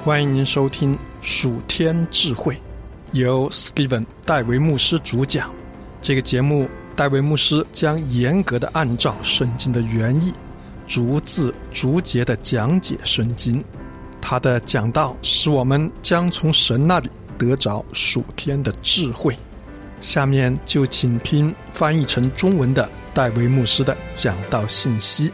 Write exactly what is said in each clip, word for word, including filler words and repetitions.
欢迎您收听属天智慧，由 Steven 戴维牧师主讲。这个节目，戴维牧师将严格的按照圣经的原意，逐字逐节的讲解圣经。他的讲道使我们将从神那里得着属天的智慧。下面就请听翻译成中文的戴维牧师的讲道信息。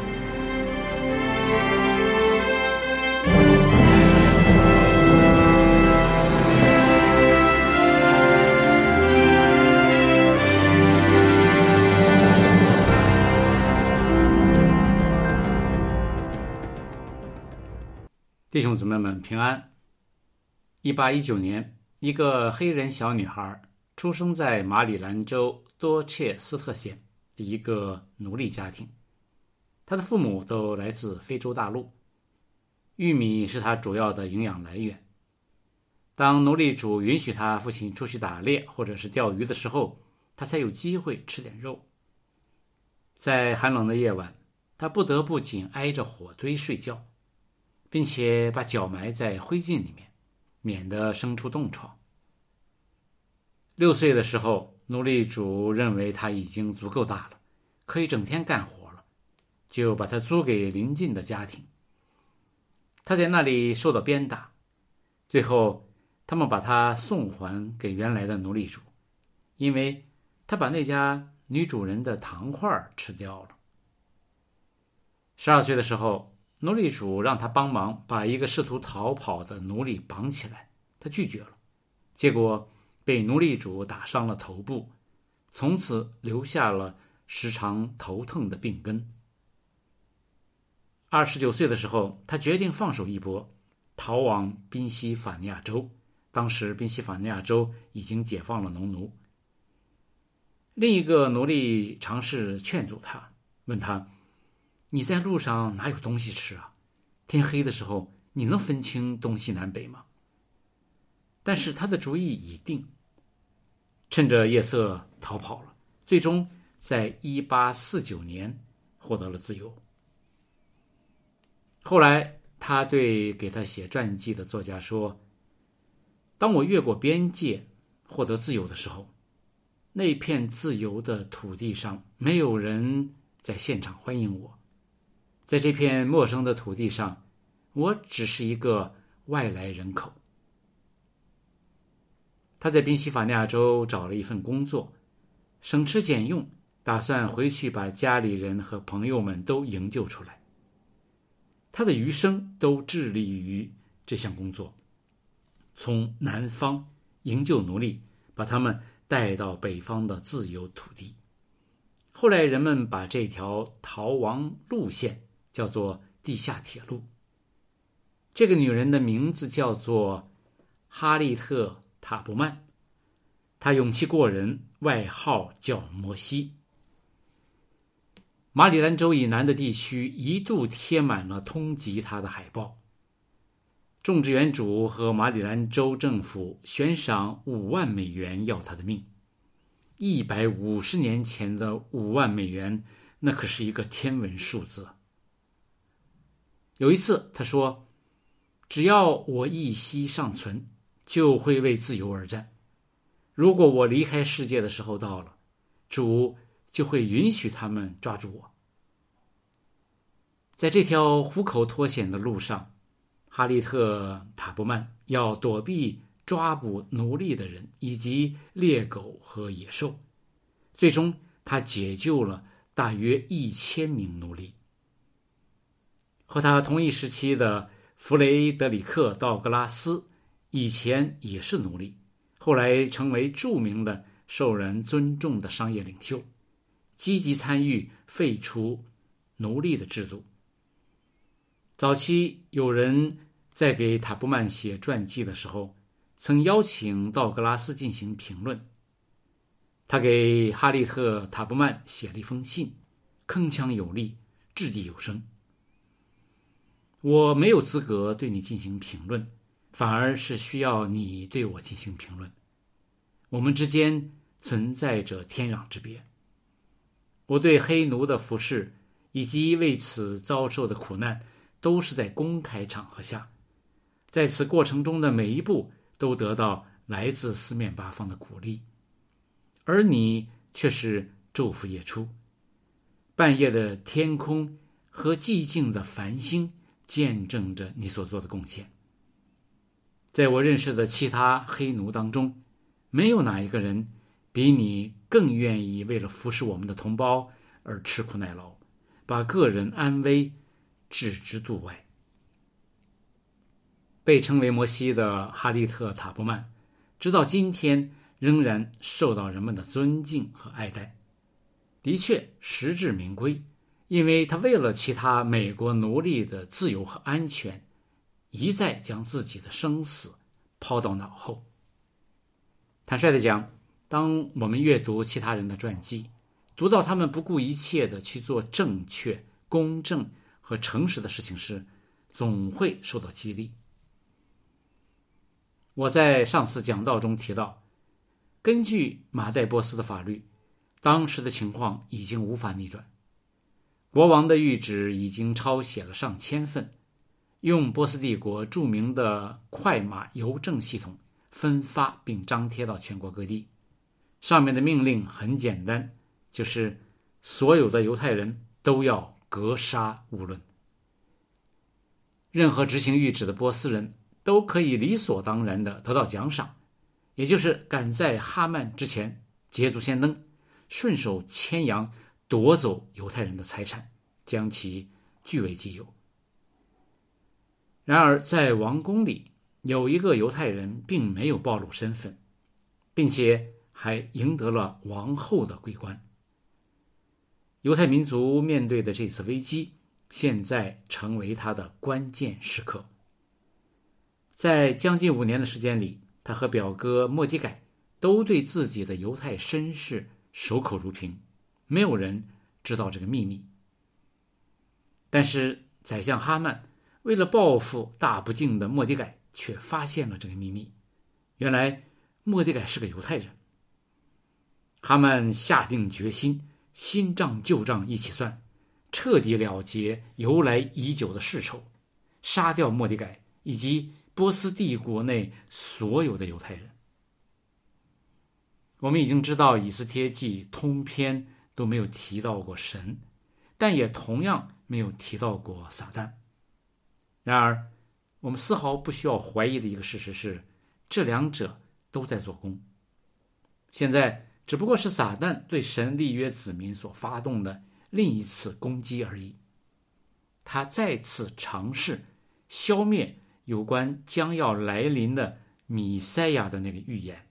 弟兄姊妹们平安。一八一九年，一个黑人小女孩出生在马里兰州多切斯特县的一个奴隶家庭，她的父母都来自非洲大陆，玉米是她主要的营养来源。当奴隶主允许她父亲出去打猎或者是钓鱼的时候，她才有机会吃点肉。在寒冷的夜晚，她不得不紧挨着火堆睡觉，并且把脚埋在灰烬里面，免得生出冻疮。六岁的时候，奴隶主认为他已经足够大了，可以整天干活了，就把他租给邻近的家庭。他在那里受到鞭打，最后他们把他送还给原来的奴隶主，因为他把那家女主人的糖块吃掉了。十二岁的时候，奴隶主让他帮忙把一个试图逃跑的奴隶绑起来，他拒绝了，结果被奴隶主打伤了头部，从此留下了时常头疼的病根。二十九岁的时候，他决定放手一搏，逃往宾夕法尼亚州。当时宾夕法尼亚州已经解放了农奴。另一个奴隶尝试劝阻他，问他，你在路上哪有东西吃啊？天黑的时候，你能分清东西南北吗？但是他的主意已定，趁着夜色逃跑了，最终在一八四九年获得了自由。后来他对给他写传记的作家说，当我越过边界获得自由的时候，那片自由的土地上没有人在现场欢迎我，在这片陌生的土地上，我只是一个外来人口。他在宾夕法尼亚州找了一份工作，省吃俭用，打算回去把家里人和朋友们都营救出来。他的余生都致力于这项工作，从南方营救奴隶，把他们带到北方的自由土地。后来人们把这条逃亡路线叫做地下铁路。这个女人的名字叫做哈利特·塔布曼，她勇气过人，外号叫摩西。马里兰州以南的地区一度贴满了通缉她的海报。种植园主和马里兰州政府悬赏五万美元要她的命。一百五十年前的五万美元，那可是一个天文数字。有一次他说，只要我一息尚存，就会为自由而战。如果我离开世界的时候到了，主就会允许他们抓住我。在这条虎口脱险的路上，哈利特·塔布曼要躲避抓捕奴隶的人以及猎狗和野兽，最终他解救了大约一千名奴隶。和他同一时期的弗雷德里克·道格拉斯以前也是奴隶，后来成为著名的受人尊重的商业领袖，积极参与废除奴隶的制度。早期有人在给塔布曼写传记的时候，曾邀请道格拉斯进行评论。他给哈利特·塔布曼写了一封信，铿锵有力，掷地有声。我没有资格对你进行评论，反而是需要你对我进行评论。我们之间存在着天壤之别。我对黑奴的服侍以及为此遭受的苦难，都是在公开场合下， 在此过程中的每一步都得到来自四面八方的鼓励，而你却是昼伏夜出。半夜的天空和寂静的繁星见证着你所做的贡献。在我认识的其他黑奴当中，没有哪一个人比你更愿意为了服侍我们的同胞而吃苦耐劳，把个人安危置之度外。被称为摩西的哈利特·塔布曼，直到今天仍然受到人们的尊敬和爱戴，的确实至名归，因为他为了其他美国奴隶的自由和安全，一再将自己的生死抛到脑后。坦率地讲，当我们阅读其他人的传记，读到他们不顾一切地去做正确、公正和诚实的事情时，总会受到激励。我在上次讲道中提到，根据马代波斯的法律，当时的情况已经无法逆转。国王的谕旨已经抄写了上千份，用波斯帝国著名的快马邮政系统分发并张贴到全国各地。上面的命令很简单，就是所有的犹太人都要格杀勿论。任何执行谕旨的波斯人都可以理所当然地得到奖赏，也就是赶在哈曼之前捷足先登，顺手牵羊夺走犹太人的财产，将其据为己有。然而在王宫里，有一个犹太人并没有暴露身份，并且还赢得了王后的桂冠。犹太民族面对的这次危机，现在成为他的关键时刻。在将近五年的时间里，他和表哥末底改都对自己的犹太身世守口如瓶，没有人知道这个秘密。但是宰相哈曼为了报复大不敬的末底改，却发现了这个秘密。原来末底改是个犹太人。哈曼下定决心，新账旧账一起算，彻底了结由来已久的世仇，杀掉末底改以及波斯帝国内所有的犹太人。我们已经知道以斯帖记通篇都没有提到过神，但也同样没有提到过撒旦。然而我们丝毫不需要怀疑的一个事实是，这两者都在做工。现在只不过是撒旦对神立约子民所发动的另一次攻击而已。他再次尝试消灭有关将要来临的弥赛亚的那个预言。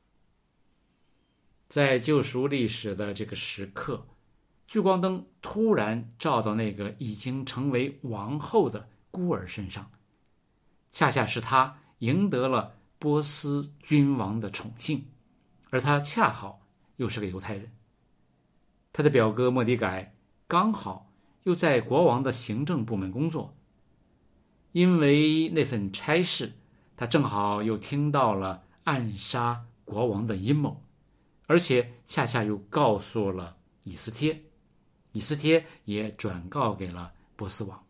在救赎历史的这个时刻，聚光灯突然照到那个已经成为王后的孤儿身上，恰恰是他赢得了波斯君王的宠幸，而他恰好又是个犹太人。他的表哥末底改刚好又在国王的行政部门工作，因为那份差事，他正好又听到了暗杀国王的阴谋，而且恰恰又告诉了以斯帖，以斯帖也转告给了波斯王。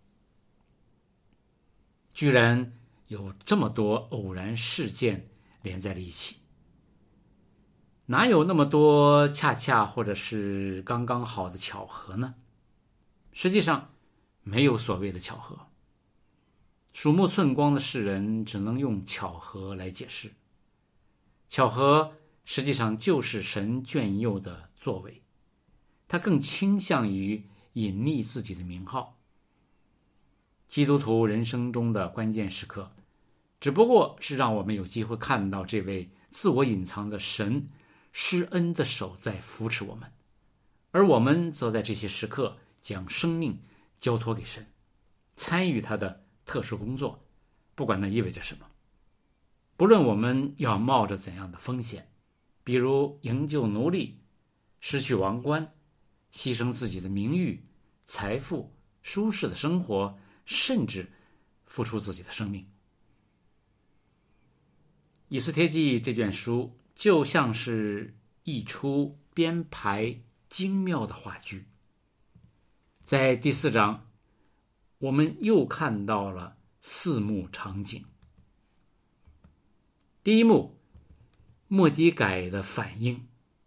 居然有这么多偶然事件连在了一起，哪有那么多恰恰或者是刚刚好的巧合呢？实际上没有所谓的巧合，鼠目寸光的世人只能用巧合来解释。巧合实际上就是神眷佑的作为，他更倾向于隐匿自己的名号。基督徒人生中的关键时刻，只不过是让我们有机会看到这位自我隐藏的神施恩的手在扶持我们，而我们则在这些时刻将生命交托给神，参与他的特殊工作，不管那意味着什么。不论我们要冒着怎样的风险，比如营救奴隶、失去王冠、牺牲自己的名誉、财富、舒适的生活，甚至付出自己的生命。以斯帖记这卷书就像是一出编排精妙的话剧。在第四章，我们又看到了四幕场景。 第一幕，末底改的反应。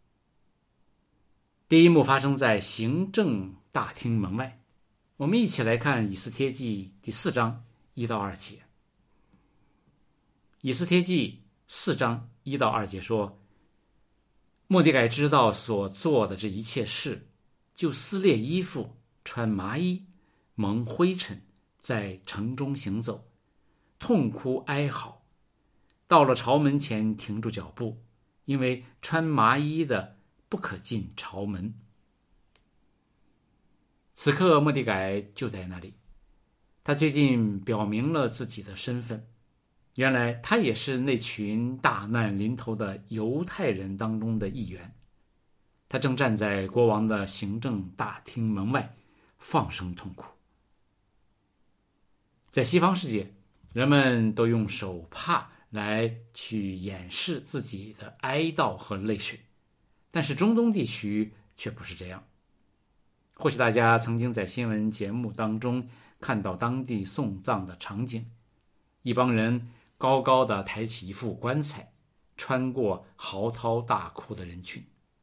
第一幕发生在行政大厅门外。我们一起来看以斯帖记第四章一到二节。以斯帖记四章一到二节说，末底改知道所做的这一切事，就撕裂衣服，穿麻衣，蒙灰尘，在城中行走，痛哭哀嚎。到了朝门前停住脚步，因为穿麻衣的不可进朝门。此刻末底改就在那里，他最近表明了自己的身份，原来他也是那群大难临头的犹太人当中的一员。他正站在国王的行政大厅门外，放声痛哭。在西方世界，人们都用手帕来去掩饰自己的哀悼和泪水，但是中东地区却不是这样。或许大家曾经在新闻节目当中看到当地送葬的场景，一帮人高高的抬起一副棺材，穿过嚎啕大哭的人群。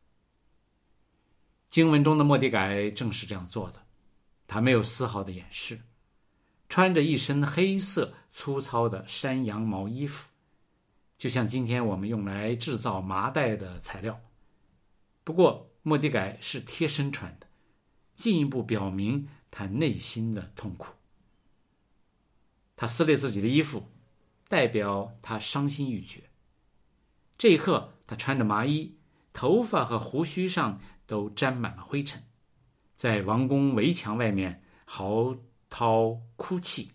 经文中的末底改正是这样做的，他没有丝毫的掩饰，穿着一身黑色粗糙的山羊毛衣服，就像今天我们用来制造麻袋的材料。不过末底改是贴身穿的，进一步表明他内心的痛苦。他撕裂自己的衣服，代表他伤心欲绝。这一刻他穿着麻衣，头发和胡须上都沾满了灰尘，在王宫围墙外面嚎啕哭泣。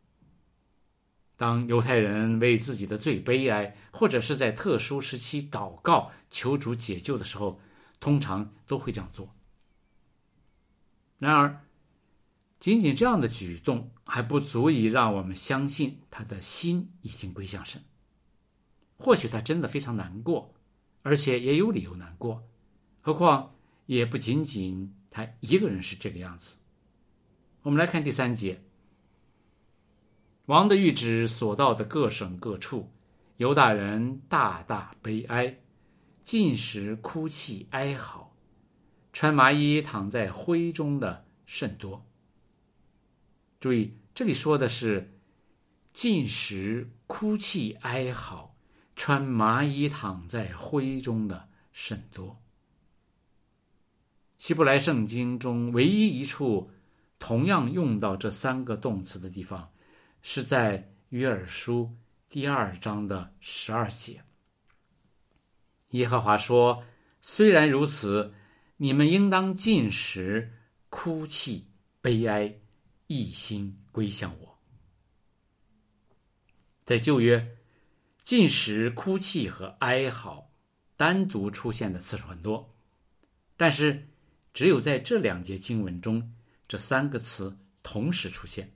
当犹太人为自己的罪悲哀，或者是在特殊时期祷告求主解救的时候，通常都会这样做。然而仅仅这样的举动还不足以让我们相信他的心已经归向神。或许他真的非常难过，而且也有理由难过，何况也不仅仅他一个人是这个样子。我们来看第三节，王的谕旨所到的各省各处，犹大人大大悲哀，进食哭泣哀嚎，穿麻衣躺在灰中的甚多。注意，这里说的是进食哭泣哀嚎，穿麻衣躺在灰中的甚多。希伯来圣经中唯一一处同样用到这三个动词的地方，是在约珥书第二章的十二节。耶和华说，虽然如此，你们应当禁食哭泣悲哀，一心归向我。在旧约，禁食哭泣和哀嚎单独出现的次数很多，但是只有在这两节经文中，这三个词同时出现。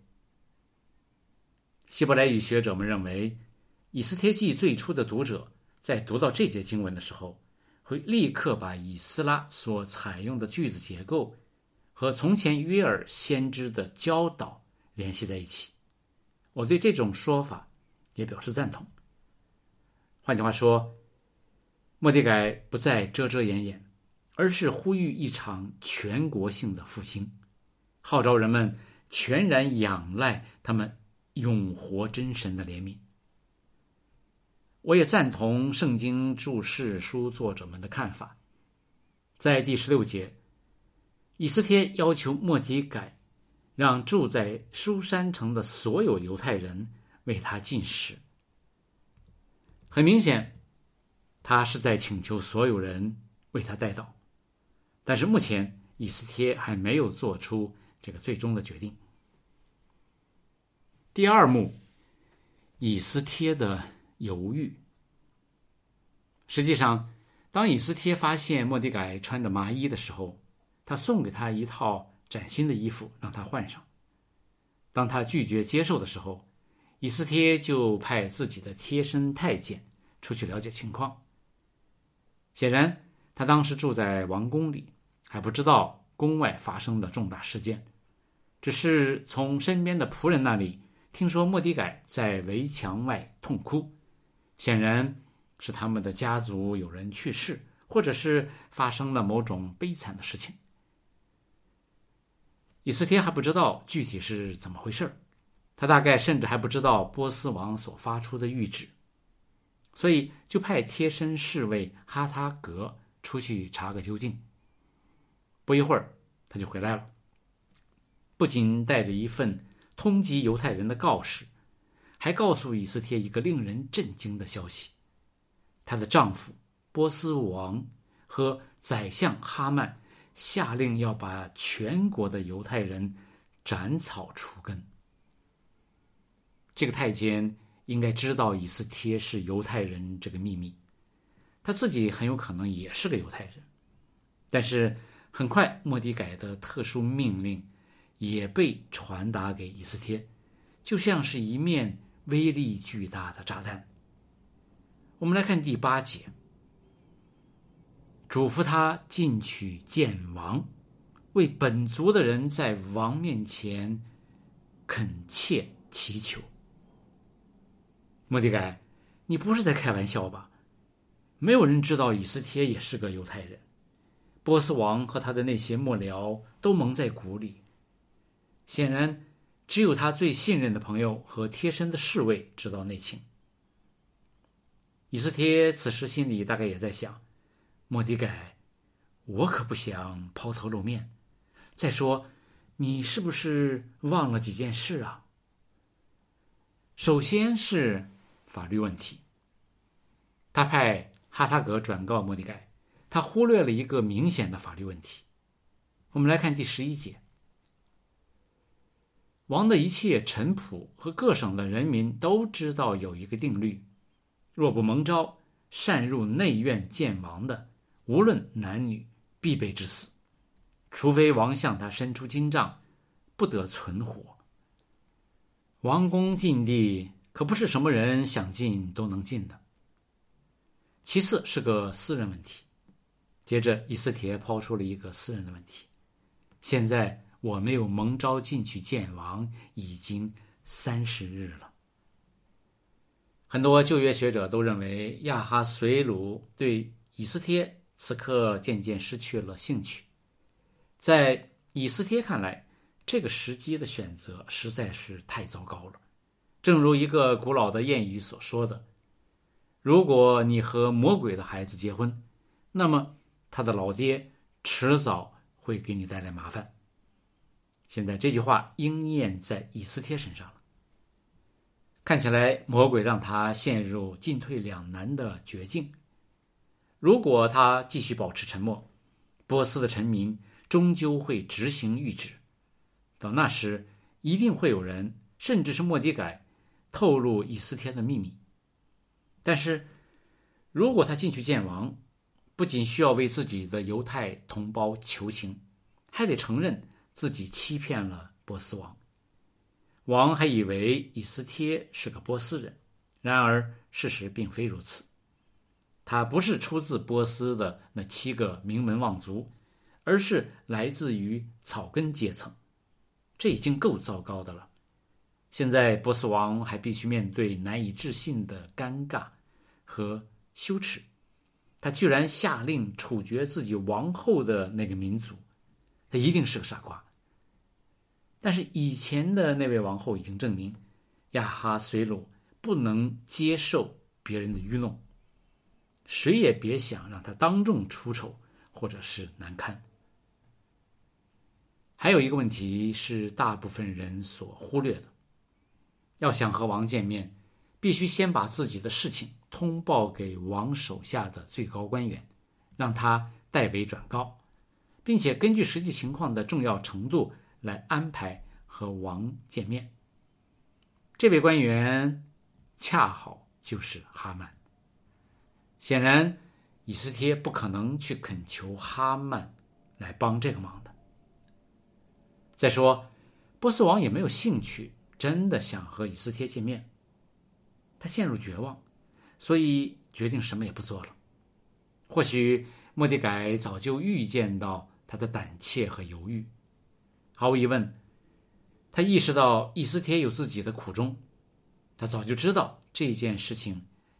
希伯来语学者们认为，以斯帖记最初的读者在读到这节经文的时候，会立刻把以斯拉所采用的句子结构和从前约珥先知的教导联系在一起。我对这种说法也表示赞同。换句话说，末底改不再遮遮掩掩，而是呼吁一场全国性的复兴，号召人们全然仰赖他们永活真神的怜悯。我也赞同圣经注释书作者们的看法。在第十六节，以斯帖要求末底改让住在书珊城的所有犹太人为他禁食。很明显，他是在请求所有人为他代祷，但是目前以斯帖还没有做出这个最终的决定。第二幕，以斯帖的犹豫。实际上，当以斯帖发现末底改穿着麻衣的时候，他送给他一套崭新的衣服让他换上。当他拒绝接受的时候，以斯帖就派自己的贴身太监出去了解情况。显然他当时住在王宫里，还不知道宫外发生的重大事件，只是从身边的仆人那里听说末底改在围墙外痛哭， 显然是他们的家族有人去世，或者是发生了某种悲惨的事情。以斯帖还不知道具体是怎么回事，他大概甚至还不知道波斯王所发出的谕旨，所以就派贴身侍卫哈塔格出去查个究竟。不一会儿他就回来了，不仅带着一份通缉犹太人的告示，还告诉以斯帖一个令人震惊的消息：她的丈夫波斯王和宰相哈曼下令要把全国的犹太人斩草除根。这个太监应该知道以斯帖是犹太人这个秘密，他自己很有可能也是个犹太人。但是很快末底改的特殊命令也被传达给以斯帖，就像是一面威力巨大的炸弹。我们来看第八节，嘱咐他进去见王，为本族的人在王面前恳切祈求。末底改，你不是在开玩笑吧？没有人知道以斯帖也是个犹太人，波斯王和他的那些幕僚都蒙在鼓里，显然只有他最信任的朋友和贴身的侍卫知道内情。以斯帖此时心里大概也在想，末底改，我可不想抛头露面，再说你是不是忘了几件事啊？首先是法律问题，他派哈塔格转告末底改，他忽略了一个明显的法律问题。我们来看第十一节，王的一切臣仆和各省的人民都知道有一个定律，若不蒙召擅入内院见王的，无论男女，必被致死，除非王向他伸出金杖，不得存活。王宫禁地可不是什么人想进都能进的。其次是个私人问题，接着以斯帖抛出了一个私人的问题：现在我没有蒙召进去见王，已经三十日了。很多旧约学者都认为亚哈随鲁对以斯帖此刻渐渐失去了兴趣。在以斯帖看来，这个时机的选择实在是太糟糕了。正如一个古老的谚语所说的，如果你和魔鬼的孩子结婚，那么他的老爹迟早会给你带来麻烦。现在这句话应验在以斯帖身上了。看起来魔鬼让他陷入进退两难的绝境。如果他继续保持沉默，波斯的臣民终究会执行谕旨，到那时一定会有人，甚至是末底改，透露以斯帖的秘密。但是如果他进去见王，不仅需要为自己的犹太同胞求情，还得承认自己欺骗了波斯王。王还以为以斯帖是个波斯人，然而事实并非如此。他不是出自波斯的那七个名门望族，而是来自于草根阶层，这已经够糟糕的了。现在波斯王还必须面对难以置信的尴尬和羞耻，他居然下令处决自己王后的那个民族，他一定是个傻瓜。但是以前的那位王后已经证明，亚哈随鲁不能接受别人的愚弄，谁也别想让他当众出丑或者是难堪。还有一个问题是大部分人所忽略的，要想和王见面，必须先把自己的事情通报给王手下的最高官员，让他代为转告，并且根据实际情况的重要程度来安排和王见面。这位官员恰好就是哈曼。显然以斯帖不可能去恳求哈曼来帮这个忙的。再说波斯王也没有兴趣真的想和以斯帖见面，他陷入绝望，所以决定什么也不做了。或许末底改早就预见到他的胆怯和犹豫，毫无疑问，他意识到以斯帖有自己的苦衷，他早就知道这件事情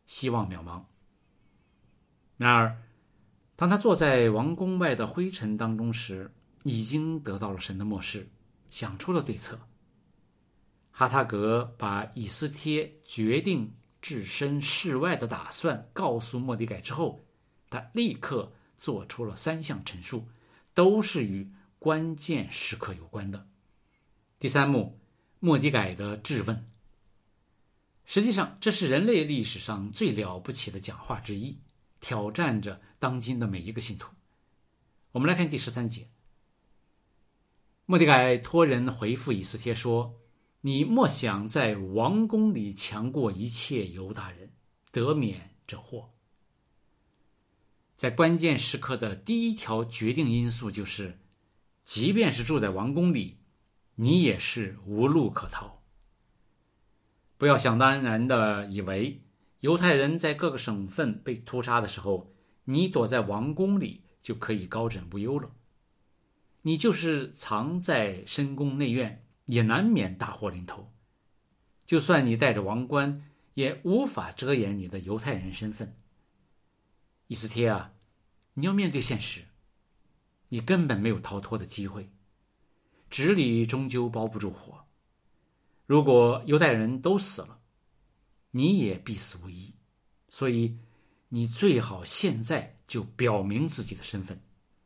希望渺茫。然而当他坐在王宫外的灰尘当中时，已经得到了神的默示，想出了对策。哈塔格把以斯帖决定置身事外的打算告诉末底改之后，他立刻做出了三项陈述，都是与关键时刻有关的。第三幕，末底改的质问。实际上这是人类历史上最了不起的讲话之一，挑战着当今的每一个信徒。我们来看第十三节。末底改托人回复以斯帖说，你莫想在王宫里强过一切犹大人，得免这祸。在关键时刻的第一条决定因素就是，即便是住在王宫里，你也是无路可逃。不要想当然地以为犹太人在各个省份被屠杀的时候，你躲在王宫里就可以高枕无忧了。你就是藏在深宫内院，也难免大祸临头。就算你戴着王冠，也无法遮掩你的犹太人身份。以斯帖啊，你要面对现实，你根本没有逃脱的机会。纸里终究包不住火，如果犹太人都死了，你也必死无疑。所以你最好现在就表明自己的身份。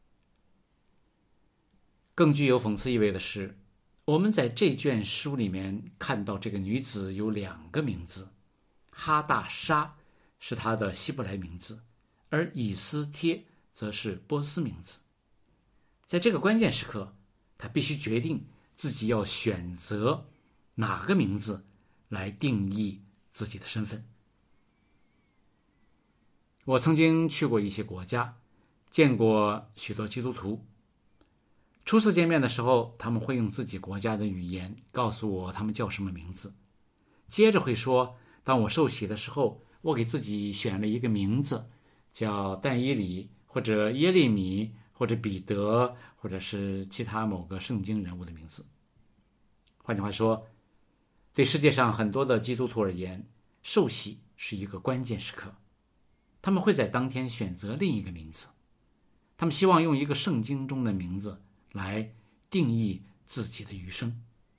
更具有讽刺意味的是，我们在这卷书里面看到这个女子有两个名字，哈大沙是她的希伯来名字，而以斯帖则是波斯名字。在这个关键时刻，她必须决定自己要选择哪个名字来定义自己的身份。我曾经去过一些国家，见过许多基督徒。初次见面的时候，他们会用自己国家的语言告诉我他们叫什么名字，接着会说，当我受洗的时候，我给自己选了一个名字，叫但以理，或者耶利米，或者彼得，或者是其他某个圣经人物的名字。换句话说，对世界上很多的基督徒而言，受洗是一个关键时刻。他们会在当天选择另一个名字，他们希望用一个圣经中的名字来定义自己的余生。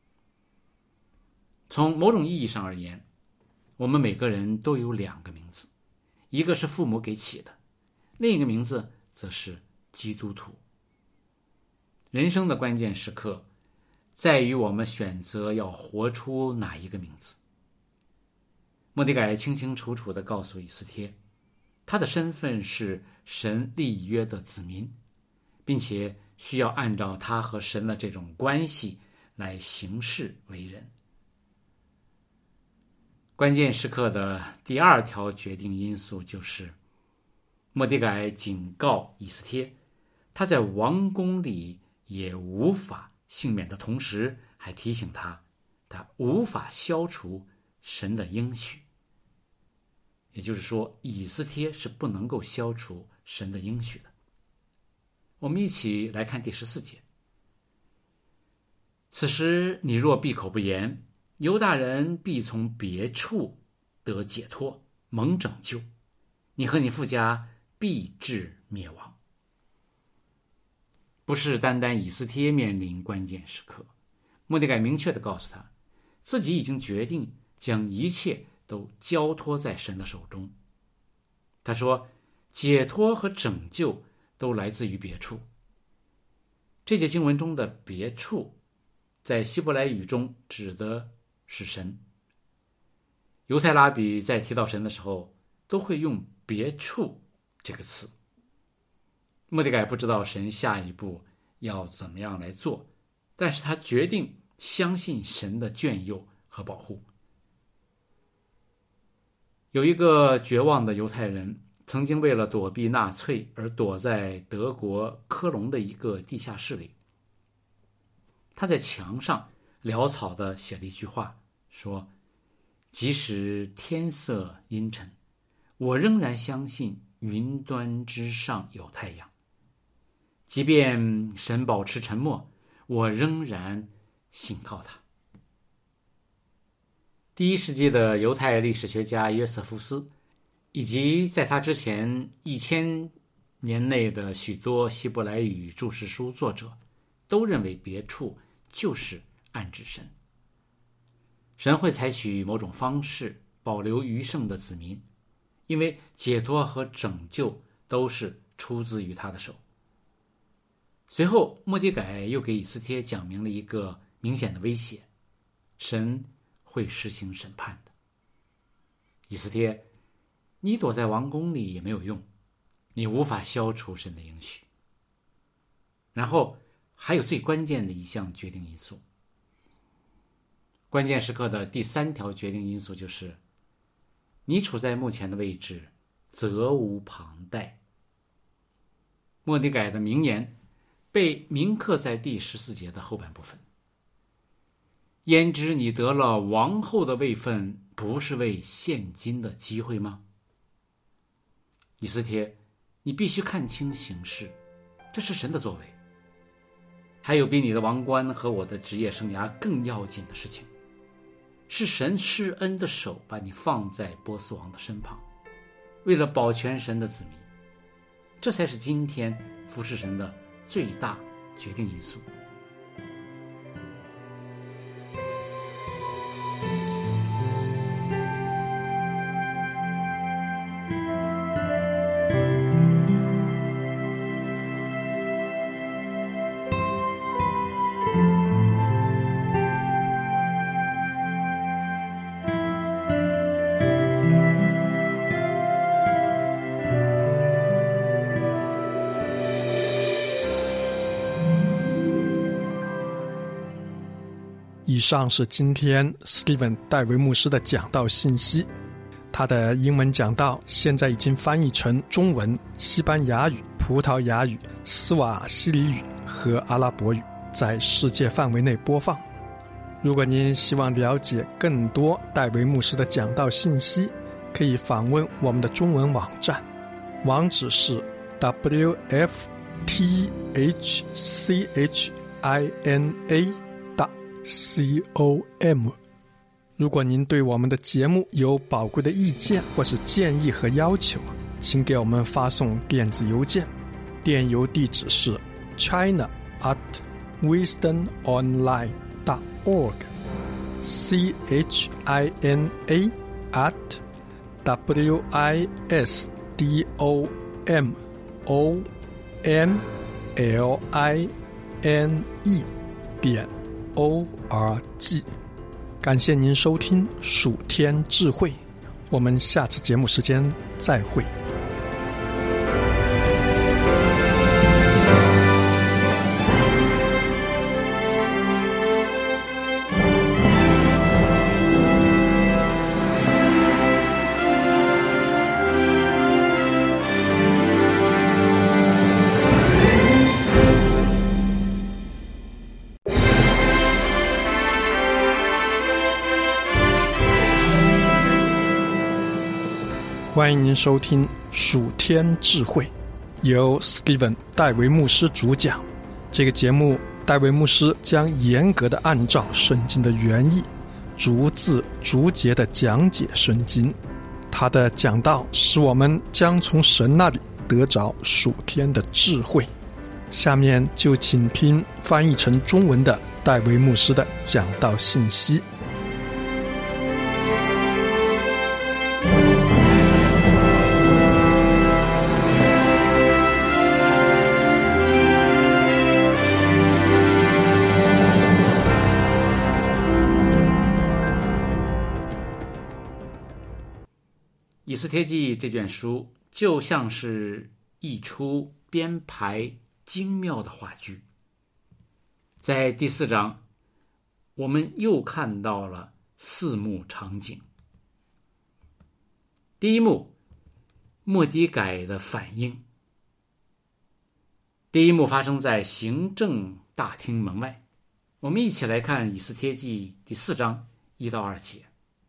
从某种意义上而言，我们每个人都有两个名字，一个是父母给起的，另一个名字则是基督徒。人生的关键时刻在于我们选择要活出哪一个名字。末底改清清楚楚地告诉以斯帖，他的身份是神立约的子民，并且需要按照他和神的这种关系来行事为人。关键时刻的第二条决定因素就是，末底改警告以斯帖，他在王宫里也无法幸免的同时，还提醒他，他无法消除神的应许。也就是说，以斯帖是不能够消除神的应许的。我们一起来看第十四节。此时你若闭口不言，犹大人必从别处得解脱，蒙拯救，你和你父家必至灭亡。不是单单以斯帖面临关键时刻，末底改明确地告诉他，自己已经决定将一切都交托在神的手中。他说，解脱和拯救都来自于别处。这节经文中的别处，在希伯来语中指的是神。犹太拉比在提到神的时候，都会用别处这个词。末底改不知道神下一步要怎么样来做，但是他决定相信神的眷佑和保护。有一个绝望的犹太人，曾经为了躲避纳粹而躲在德国科隆的一个地下室里。他在墙上潦草地写了一句话，说，即使天色阴沉，我仍然相信云端之上有太阳。即便神保持沉默，我仍然信靠他。第一世纪的犹太历史学家约瑟夫斯以及在他之前一千年内的许多希伯来语注释书作者都认为别处就是暗指神。神会采取某种方式保留余剩的子民，因为解脱和拯救都是出自于他的手。随后末底改又给以斯帖讲明了一个明显的威胁，神会实行审判的。以斯帖，你躲在王宫里也没有用，你无法消除神的应许。然后还有最关键的一项决定因素，关键时刻的第三条决定因素就是，你处在目前的位置，责无旁贷。末底改的名言被铭刻在第十四节的后半部分。焉知你得了王后的位分，不是为现今的机会吗？以斯帖，你必须看清形势，这是神的作为。还有比你的王冠和我的职业生涯更要紧的事情，是神施恩的手把你放在波斯王的身旁，为了保全神的子民，这才是今天服侍神的最大决定因素。 以上是今天 Steven 戴维牧师的讲道信息。他的英文讲道现在已经翻译成中文、西班牙语、葡萄牙语、斯瓦希里语和阿拉伯语，在世界范围内播放。如果您希望了解更多戴维牧师的讲道信息，可以访问我们的中文网站，网址是 w f t h c h i n a com。 如果您对我们的节目有宝贵的意见或是建议和要求，请给我们发送电子邮件，电邮地址是 china at wisdom online dot org c h i n a at w i s d o m o n l i n e 点O R G。 感谢您收听属天智慧，我们下次节目时间再会。欢迎您收听属天智慧，由 Steven 戴维牧师主讲。这个节目，戴维牧师将严格的按照圣经的原意，逐字逐节的讲解圣经。他的讲道使我们将从神那里得着属天的智慧。下面就请听翻译成中文的戴维牧师的讲道信息。 以斯帖记这卷书就像是一出编排精妙的话剧。在第四章，我们又看到了四幕场景。第一幕，末底改的反应。第一幕发生在行政大厅门外。我们一起来看以斯帖记第四章一到二节。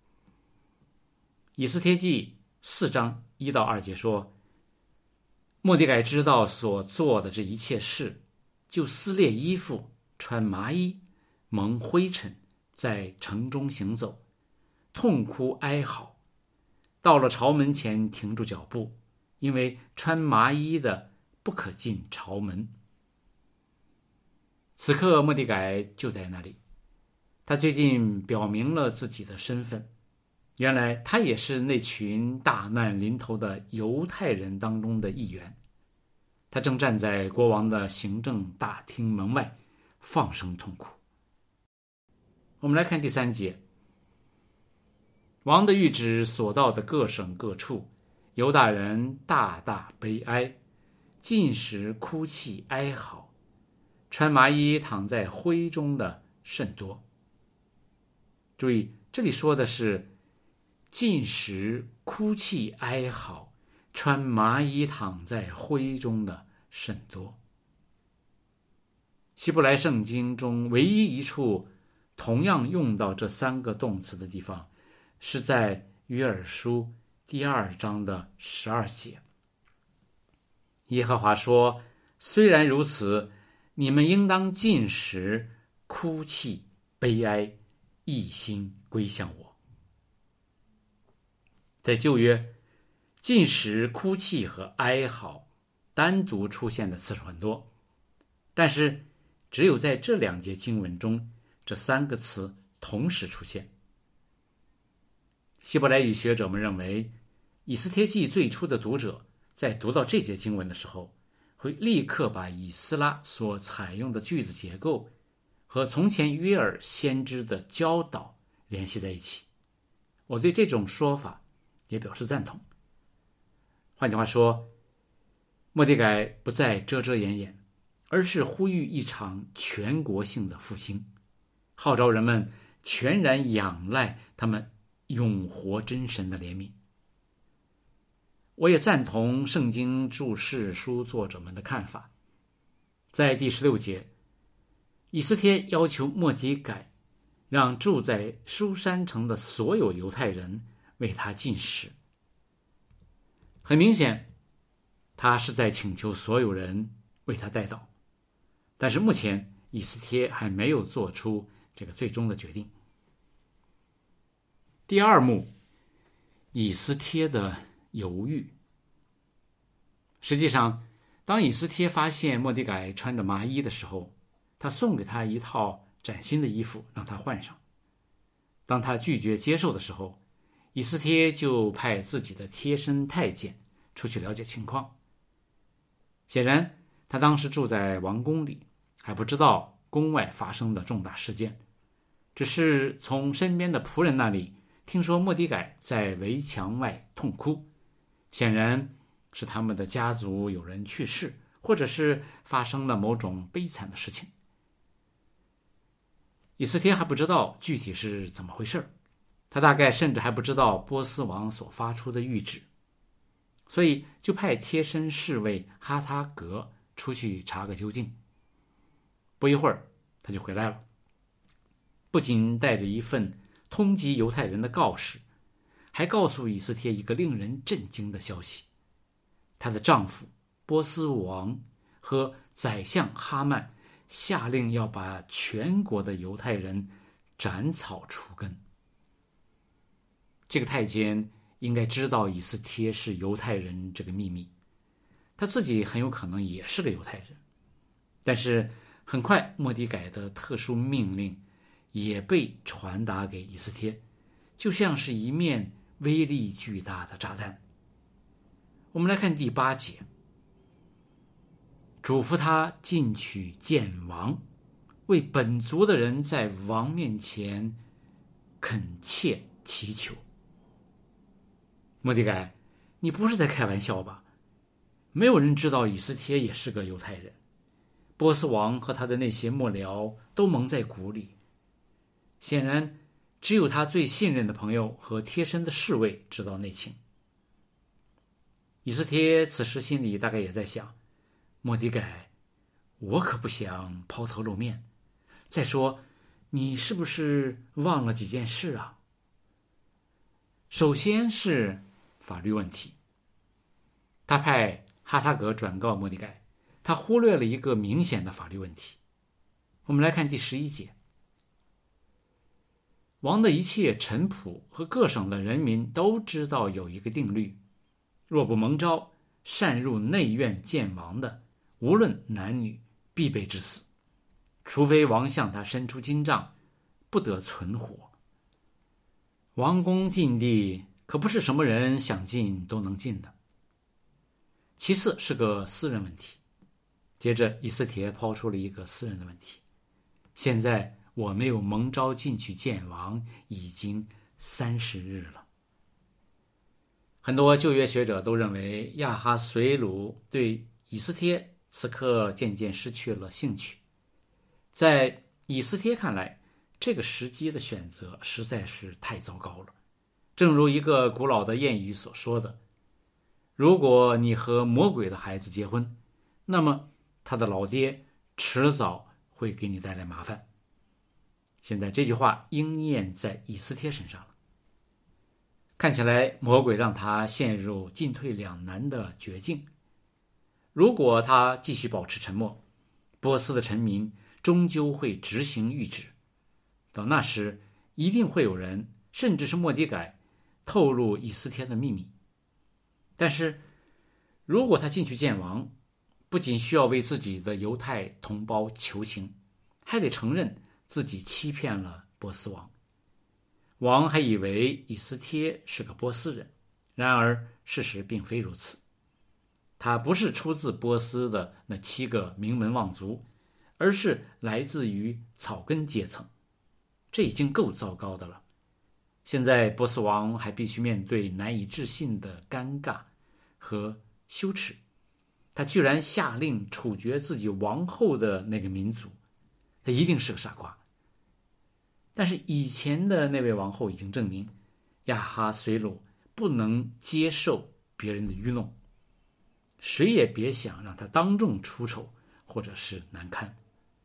以斯帖记四章一到二节说，末底改知道所做的这一切事，就撕裂衣服，穿麻衣，蒙灰尘，在城中行走，痛哭哀嚎。 到了朝门前停住脚步，因为穿麻衣的不可进朝门。此刻末底改就在那里，他最近表明了自己的身份，原来他也是那群大难临头的犹太人当中的一员。他正站在国王的行政大厅门外放声痛哭。我们来看第三节，王的谕旨所到的各省各处，犹大人大大悲哀，尽食哭泣哀嚎，穿麻衣躺在灰中的甚多。注意，这里说的是尽食哭泣哀嚎，穿麻衣躺在灰中的甚多。希伯来圣经中唯一一处同样用到这三个动词的地方，是在约珥书第二章的十二节。耶和华说，虽然如此，你们应当禁食，哭泣悲哀，一心归向我。在旧约，禁食、哭泣和哀嚎单独出现的次数很多，但是只有在这两节经文中，这三个词同时出现。希伯来语学者们认为，以斯帖记最初的读者在读到这节经文的时候，会立刻把以斯拉所采用的句子结构和从前约珥先知的教导联系在一起。我对这种说法也表示赞同。换句话说，末底改不再遮遮掩掩，而是呼吁一场全国性的复兴，号召人们全然仰赖他们永活真神的怜悯。我也赞同圣经注释书作者们的看法。在第十六节，以斯帖要求末底改让住在书珊城的所有犹太人为他禁食。很明显，他是在请求所有人为他代祷，但是目前以斯帖还没有做出这个最终的决定。第二幕，以斯帖的犹豫。实际上，当以斯帖发现末底改穿着麻衣的时候，他送给他一套崭新的衣服让他换上。当他拒绝接受的时候，以斯帖就派自己的贴身太监出去了解情况。显然，他当时住在王宫里，还不知道宫外发生的重大事件，只是从身边的仆人那里听说末底改在围墙外痛哭，显然是他们的家族有人去世，或者是发生了某种悲惨的事情。以斯帖还不知道具体是怎么回事，他大概甚至还不知道波斯王所发出的谕旨，所以就派贴身侍卫哈他格出去查个究竟。不一会儿他就回来了，不仅带着一份通缉犹太人的告示，还告诉以斯帖一个令人震惊的消息：她的丈夫波斯王和宰相哈曼下令要把全国的犹太人斩草除根。这个太监应该知道以斯帖是犹太人这个秘密，他自己很有可能也是个犹太人。但是很快，末底改的特殊命令也被传达给以斯帖，就像是一面威力巨大的炸弹。我们来看第八节，嘱咐他进去见王，为本族的人在王面前恳切祈求。末底改，你不是在开玩笑吧？没有人知道以斯帖也是个犹太人，波斯王和他的那些幕僚都蒙在鼓里，显然只有他最信任的朋友和贴身的侍卫知道内情。以斯帖此时心里大概也在想，末底改，我可不想抛头露面，再说你是不是忘了几件事啊？首先是法律问题，他派哈他格转告末底改，他忽略了一个明显的法律问题。我们来看第十一节， 王的一切臣仆和各省的人民都知道有一个定律：若不蒙召，擅入内院见王的，无论男女，必被致死，除非王向他伸出金杖，不得存活。王宫禁地可不是什么人想进都能进的。其次是个私人问题。接着以斯帖抛出了一个私人的问题：现在我没有蒙召进去见王，已经三十日了。很多旧约学者都认为亚哈随鲁对以斯帖此刻渐渐失去了兴趣。在以斯帖看来，这个时机的选择实在是太糟糕了。正如一个古老的谚语所说的：如果你和魔鬼的孩子结婚，那么他的老爹迟早会给你带来麻烦。现在这句话应验在以斯帖身上了。看起来魔鬼让他陷入进退两难的绝境。如果他继续保持沉默，波斯的臣民终究会执行谕旨，到那时一定会有人，甚至是末底改，透露以斯帖的秘密。但是如果他进去见王，不仅需要为自己的犹太同胞求情，还得承认自己欺骗了波斯王。王还以为以斯帖是个波斯人，然而事实并非如此。他不是出自波斯的那七个名门望族，而是来自于草根阶层。这已经够糟糕的了。现在波斯王还必须面对难以置信的尴尬和羞耻。他居然下令处决自己王后的那个民族，他一定是个傻瓜。但是以前的那位王后已经证明，亚哈随鲁不能接受别人的愚弄，谁也别想让他当众出丑或者是难堪。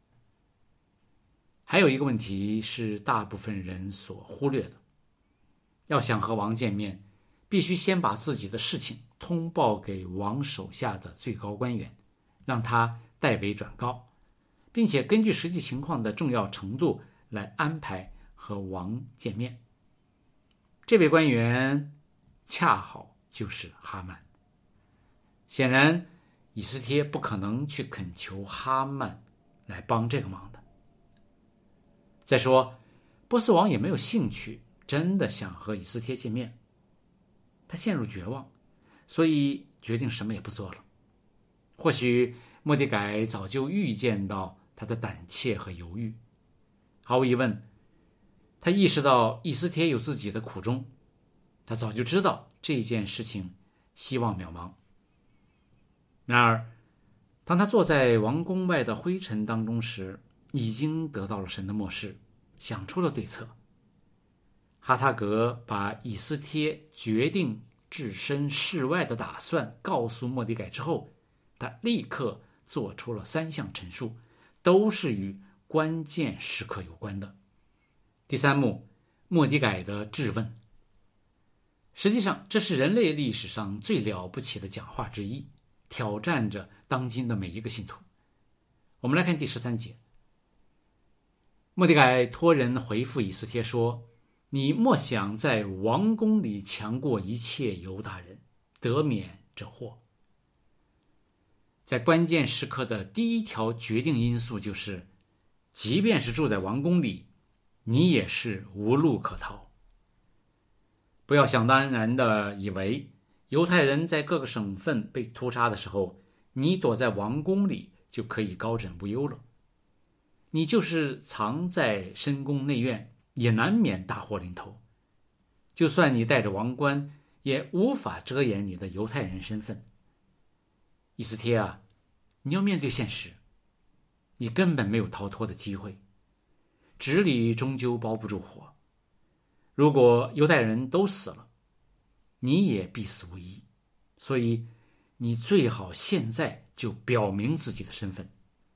还有一个问题是大部分人所忽略的，要想和王见面，必须先把自己的事情通报给王手下的最高官员，让他代为转告，并且根据实际情况的重要程度来安排和王见面。这位官员恰好就是哈曼。显然以斯帖不可能去恳求哈曼来帮这个忙的。再说波斯王也没有兴趣真的想和以斯帖见面，他陷入绝望，所以决定什么也不做了。或许末底改早就预见到他的胆怯和犹豫。毫无疑问，他意识到以斯帖有自己的苦衷，他早就知道这件事情希望渺茫。然而当他坐在王宫外的灰尘当中时，已经得到了神的默示，想出了对策。哈塔格把以斯帖决定置身事外的打算告诉末底改之后，他立刻做出了三项陈述，都是与关键时刻有关的。第三幕，末底改的质问。实际上这是人类历史上最了不起的讲话之一，挑战着当今的每一个信徒。我们来看第十三节。末底改托人回复以斯帖说，你莫想在王宫里强过一切犹大人，得免这祸。在关键时刻的第一条决定因素就是，即便是住在王宫里，你也是无路可逃。不要想当然的以为犹太人在各个省份被屠杀的时候，你躲在王宫里就可以高枕无忧了。你就是藏在深宫内院，也难免大祸临头。就算你戴着王冠，也无法遮掩你的犹太人身份。以斯帖啊，你要面对现实，你根本没有逃脱的机会。纸里终究包不住火。如果犹太人都死了，你也必死无疑。所以你最好现在就表明自己的身份。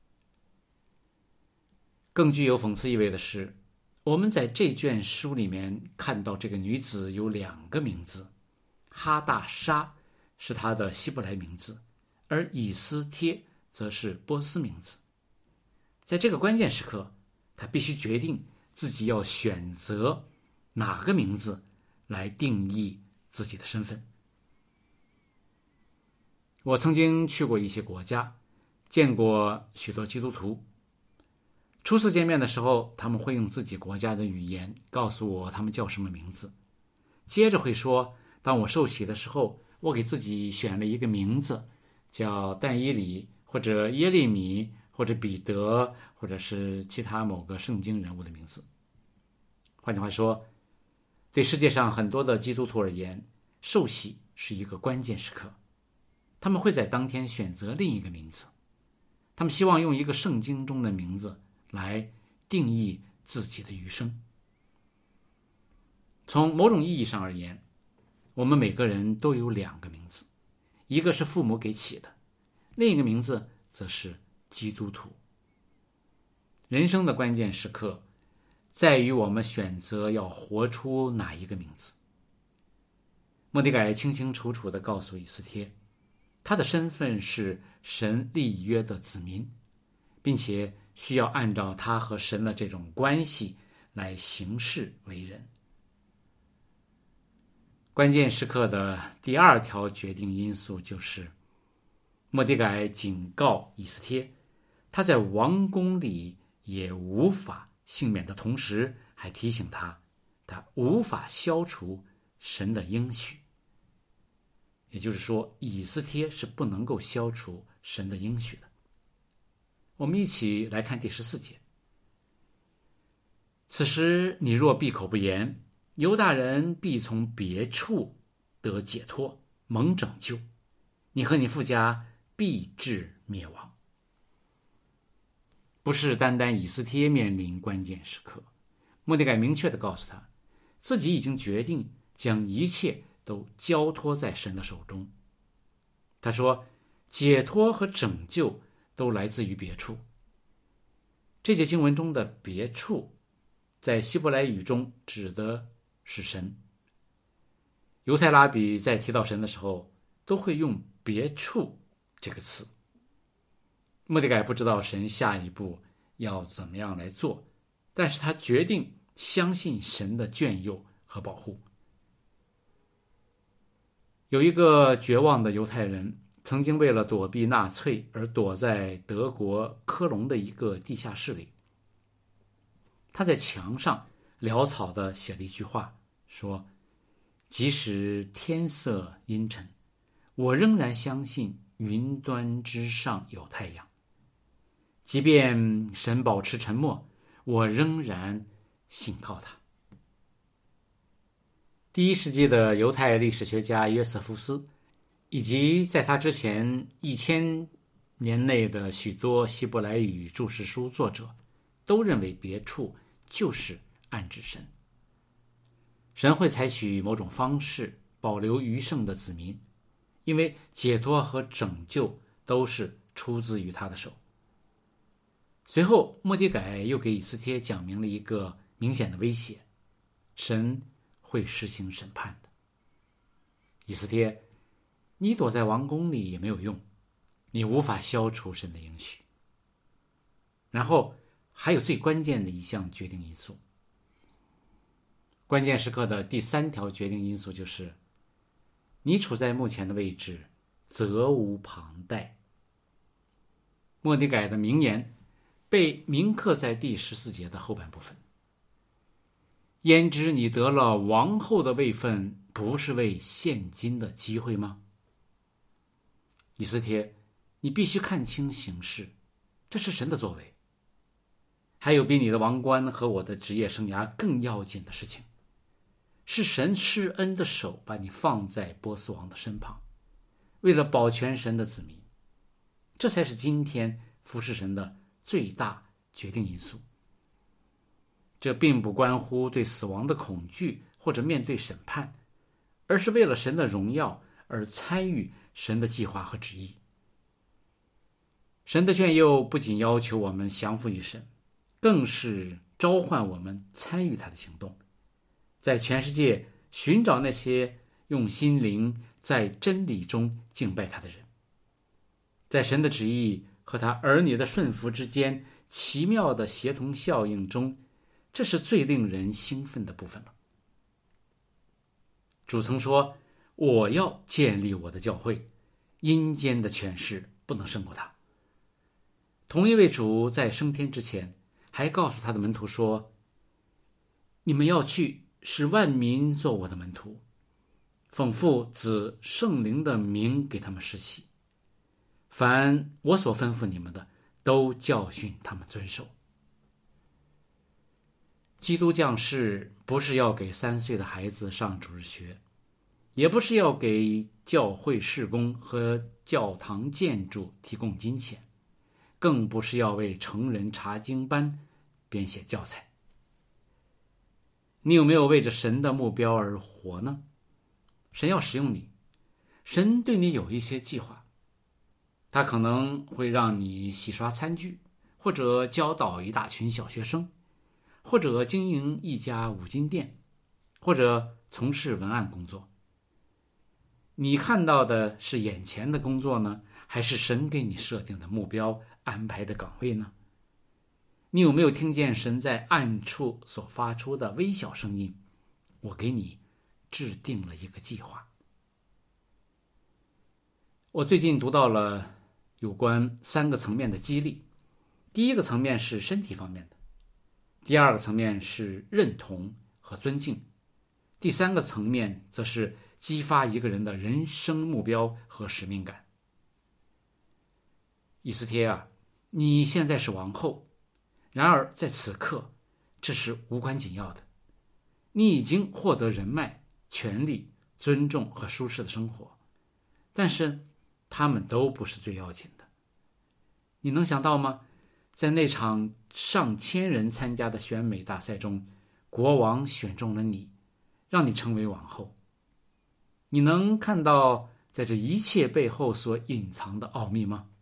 更具有讽刺意味的是，我们在这卷书里面看到这个女子有两个名字，哈大沙是她的希伯来名字，而以斯帖则是波斯名字。在这个关键时刻，她必须决定自己要选择哪个名字来定义自己的身份。我曾经去过一些国家，见过许多基督徒。初次见面的时候，他们会用自己国家的语言告诉我他们叫什么名字，接着会说，当我受洗的时候，我给自己选了一个名字，叫但以理，或者耶利米，或者彼得，或者是其他某个圣经人物的名字。换句话说，对世界上很多的基督徒而言，受洗是一个关键时刻。他们会在当天选择另一个名字，他们希望用一个圣经中的名字来定义自己的余生。从某种意义上而言，我们每个人都有两个名字，一个是父母给起的，另一个名字则是基督徒。人生的关键时刻在于我们选择要活出哪一个名字。末底改清清楚楚地告诉以斯帖，他的身份是神立约的子民，并且需要按照他和神的这种关系来行事为人。关键时刻的第二条决定因素就是，末底改警告以斯帖，他在王宫里也无法幸免的同时，还提醒他，他无法消除神的应许。也就是说，以斯帖是不能够消除神的应许的。我们一起来看第十四节。此时你若闭口不言，犹大人必从别处得解脱，蒙拯救，你和你父家必至灭亡。不是单单以斯帖面临关键时刻，末底改明确地告诉他，自己已经决定将一切都交托在神的手中。他说，解脱和拯救都来自于别处。这节经文中的别处，在希伯来语中指的是神。犹太拉比在提到神的时候，都会用别处这个词。末底改不知道神下一步要怎么样来做，但是他决定相信神的眷佑和保护。有一个绝望的犹太人，曾经为了躲避纳粹而躲在德国科隆的一个地下室里。他在墙上潦草地写了一句话，说，即使天色阴沉，我仍然相信云端之上有太阳。即便神保持沉默，我仍然信靠他。第一世纪的犹太历史学家约瑟夫斯，以及在他之前一千年内的许多希伯来语注释书作者，都认为别处就是暗指神。神会采取某种方式保留余剩的子民，因为解脱和拯救都是出自于他的手。随后末底改又给以斯帖讲明了一个明显的威胁，神会实行审判的。以斯帖，你躲在王宫里也没有用，你无法消除神的应许。然后还有最关键的一项决定因素，关键时刻的第三条决定因素就是，你处在目前的位置，责无旁贷。末底改的名言被铭刻在第十四节的后半部分。焉知你得了王后的位分，不是为现今的机会吗？以斯帖，你必须看清形势，这是神的作为。还有比你的王冠和我的职业生涯更要紧的事情，是神施恩的手把你放在波斯王的身旁，为了保全神的子民，这才是今天服侍神的最大决定因素。这并不关乎对死亡的恐惧或者面对审判，而是为了神的荣耀而参与神的计划和旨意。神的眷佑不仅要求我们降服于神，更是召唤我们参与他的行动，在全世界寻找那些用心灵在真理中敬拜他的人，在神的旨意和他儿女的顺服之间奇妙的协同效应中，这是最令人兴奋的部分了。 主曾说，我要建立我的教会，阴间的权势不能胜过他。同一位主在升天之前还告诉他的门徒说，你们要去使万民做我的门徒，奉父子圣灵的名给他们施洗，凡我所吩咐你们的都教训他们遵守。基督降世不是要给三岁的孩子上主日学，也不是要给教会事工和教堂建筑提供金钱，更不是要为成人查经班编写教材。你有没有为着神的目标而活呢？神要使用你，神对你有一些计划，他可能会让你洗刷餐具，或者教导一大群小学生，或者经营一家五金店，或者从事文案工作。你看到的是眼前的工作呢，还是神给你设定的目标安排的岗位呢？你有没有听见神在暗处所发出的微小声音？我给你制定了一个计划。我最近读到了有关三个层面的激励。第一个层面是身体方面的，第二个层面是认同和尊敬，第三个层面则是激发一个人的人生目标和使命感。以斯帖啊，你现在是王后，然而在此刻，这是无关紧要的。你已经获得人脉、权力、尊重和舒适的生活，但是他们都不是最要紧的。你能想到吗？在那场上千人参加的选美大赛中，国王选中了你，让你成为王后。你能看到在这一切背后所隐藏的奥秘吗？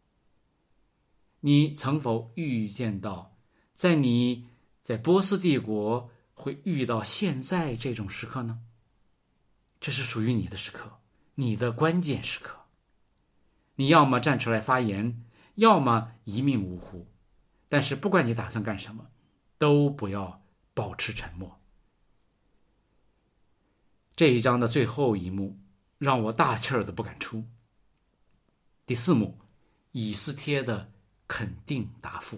你曾否预见到，在你在波斯帝国会遇到现在这种时刻呢？这是属于你的时刻，你的关键时刻。你要么站出来发言，要么一命呜呼，但是不管你打算干什么，都不要保持沉默。这一章的最后一幕让我大气儿都不敢出。第四幕，以斯帖的肯定答复。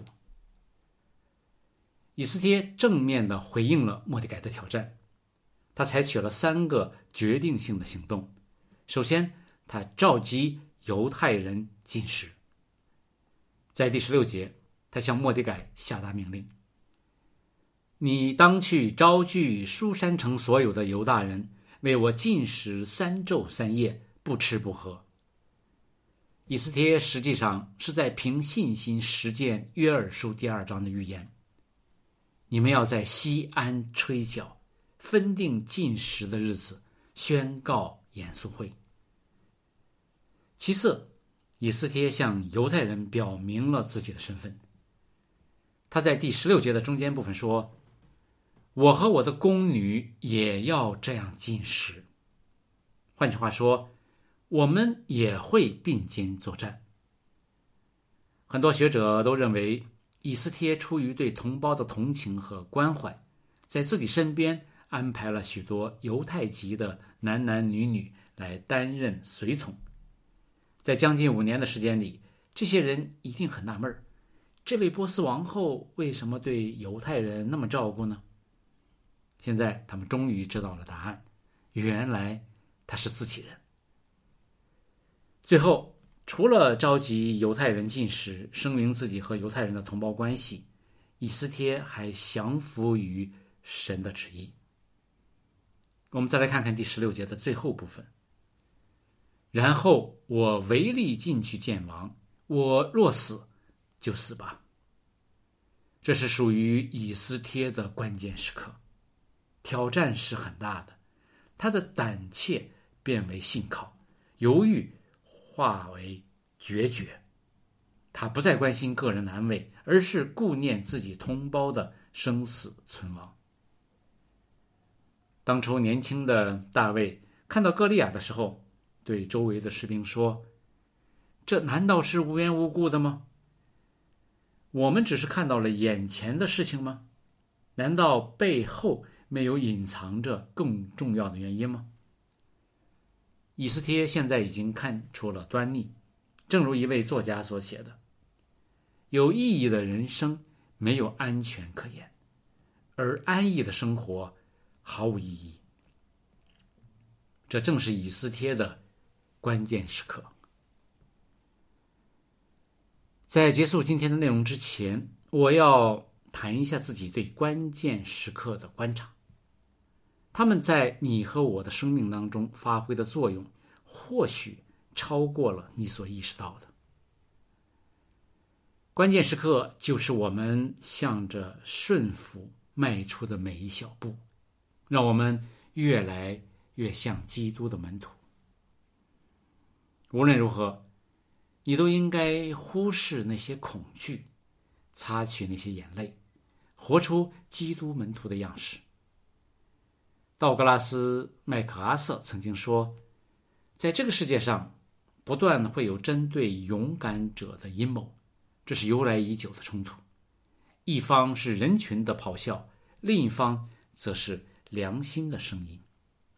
以斯帖正面地回应了末底改的挑战，他采取了三个决定性的行动。首先，他召集犹太人禁食。在第十六节，他向末底改下达命令：你当去招聚书珊城所有的犹大人，为我禁食三昼三夜，不吃不喝。以斯帖实际上是在凭信心实践约珥书第二章的预言：你们要在西安吹角，分定禁食的日子，宣告严肃会。其次，以斯帖向犹太人表明了自己的身份。他在第十六节的中间部分说：我和我的宫女也要这样禁食。换句话说，我们也会并肩作战。很多学者都认为，以斯帖出于对同胞的同情和关怀，在自己身边安排了许多犹太籍的男男女女来担任随从。在将近五年的时间里，这些人一定很纳闷，这位波斯王后为什么对犹太人那么照顾呢？现在他们终于知道了答案，原来他是自己人。最后，除了召集犹太人禁食，声明自己和犹太人的同胞关系，以斯帖还降服于神的旨意。我们再来看看第十六节的最后部分。然后我违例进去见王，我若死就死吧。这是属于以斯帖的关键时刻，挑战是很大的，他的胆怯变为信靠，犹豫化为决绝。他不再关心个人的安危，而是顾念自己同胞的生死存亡。当初年轻的大卫看到歌利亚的时候，对周围的士兵说：这难道是无缘无故的吗？我们只是看到了眼前的事情吗？难道背后没有隐藏着更重要的原因吗？ 以斯帖现在已经看出了端倪，正如一位作家所写的，有意义的人生没有安全可言，而安逸的生活毫无意义。这正是以斯帖的关键时刻。在结束今天的内容之前，我要谈一下自己对关键时刻的观察。他们在你和我的生命当中发挥的作用，或许超过了你所意识到的。关键时刻就是我们向着顺服迈出的每一小步，让我们越来越像基督的门徒。无论如何，你都应该忽视那些恐惧，擦去那些眼泪，活出基督门徒的样式。道格拉斯·麦克阿瑟曾经说，在这个世界上不断会有针对勇敢者的阴谋，这是由来已久的冲突。一方是人群的咆哮，另一方则是良心的声音。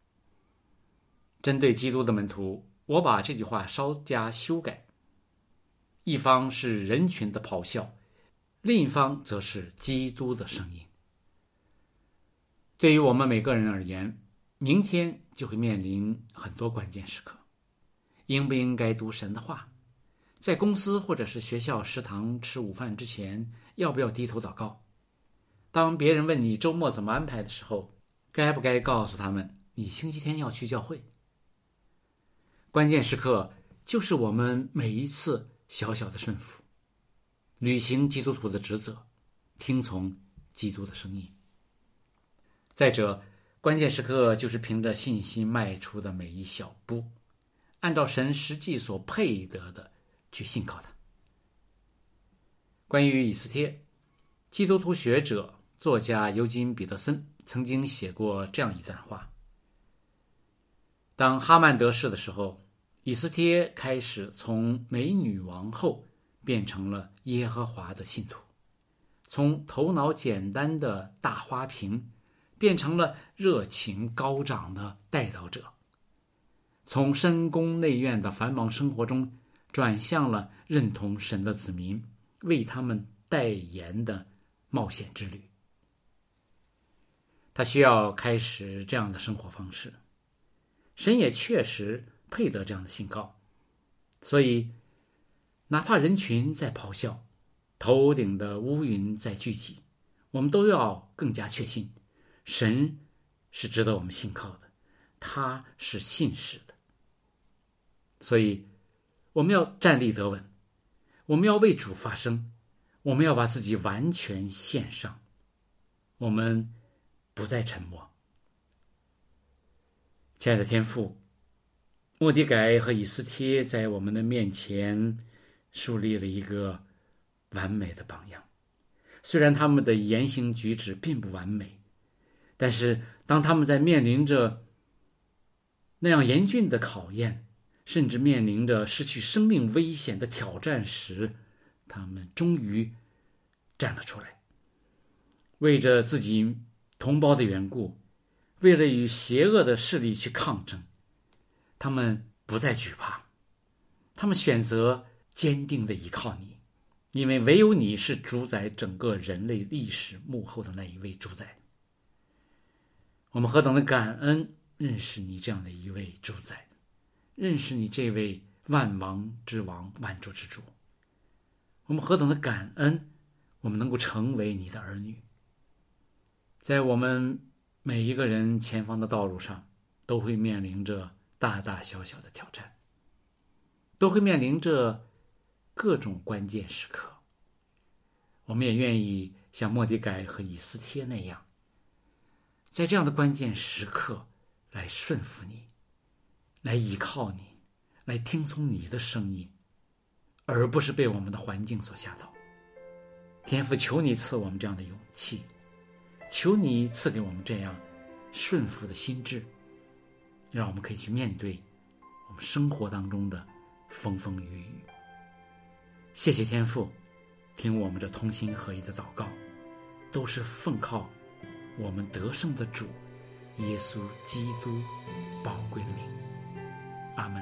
针对基督的门徒，我把这句话稍加修改，一方是人群的咆哮，另一方则是基督的声音。对于我们每个人而言，明天就会面临很多关键时刻。应不应该读神的话？在公司或者是学校食堂吃午饭之前，要不要低头祷告？当别人问你周末怎么安排的时候，该不该告诉他们你星期天要去教会？关键时刻就是我们每一次小小的顺服，履行基督徒的职责，听从基督的声音。再者，关键时刻就是凭着信心迈出的每一小步，按照神实际所配得的去信靠他。关于以斯帖，基督徒学者作家尤金·彼得森曾经写过这样一段话：当哈曼得势的时候，以斯帖开始从美女王后变成了耶和华的信徒，从头脑简单的大花瓶变成了热情高涨的代祷者，从深宫内院的繁忙生活中转向了认同神的子民，为他们代言的冒险之旅。他需要开始这样的生活方式，神也确实配得这样的信告。所以哪怕人群在咆哮，头顶的乌云在聚集，我们都要更加确信神是值得我们信靠的，他是信实的。所以我们要站立得稳，我们要为主发声，我们要把自己完全献上，我们不再沉默。亲爱的天父，末底改和以斯帖在我们的面前树立了一个完美的榜样。虽然他们的言行举止并不完美，但是当他们在面临着那样严峻的考验，甚至面临着失去生命危险的挑战时，他们终于站了出来，为着自己同胞的缘故，为了与邪恶的势力去抗争，他们不再惧怕，他们选择坚定地依靠你，因为唯有你是主宰整个人类历史幕后的那一位主宰。我们何等的感恩认识你这样的一位主宰，认识你这位万王之王，万主之主。我们何等的感恩我们能够成为你的儿女。在我们每一个人前方的道路上，都会面临着大大小小的挑战，都会面临着各种关键时刻。我们也愿意像末底改和以斯帖那样，在这样的关键时刻来顺服你，来依靠你，来听从你的声音，而不是被我们的环境所吓倒。天父，求你赐我们这样的勇气，求你赐给我们这样顺服的心智，让我们可以去面对我们生活当中的风风雨雨。谢谢天父，听我们这同心合一的祷告，都是奉靠我们得胜的主耶稣基督宝贵的名。 阿们。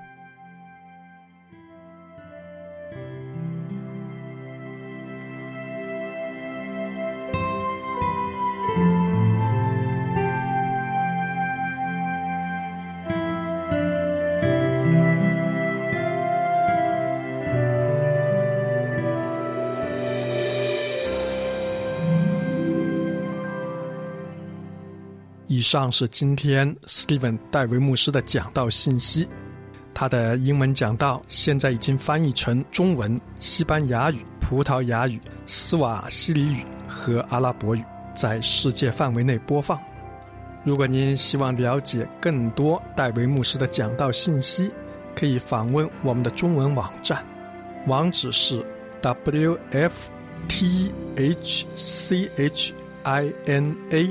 以上是今天 Steven 戴维牧师的讲道信息。他的英文讲道现在已经翻译成中文、西班牙语、葡萄牙语、斯瓦希里语和阿拉伯语，在世界范围内播放。如果您希望了解更多戴维牧师的讲道信息，可以访问我们的中文网站，网址是 w f t h c h i n a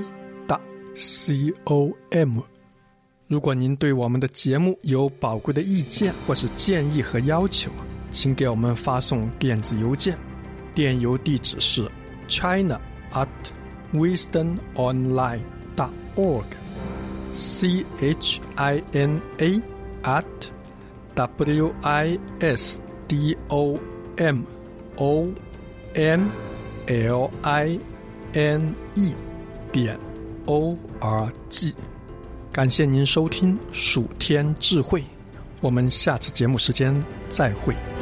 com。 如果您对我们的节目有宝贵的意见或是建议和要求，请给我们发送电子邮件，电邮地址是 china at wisdom online dot org c h i n a at w i s d o m o n l i n e 点 O R G。 感谢您收听蜀天智慧，我们下次节目时间再会。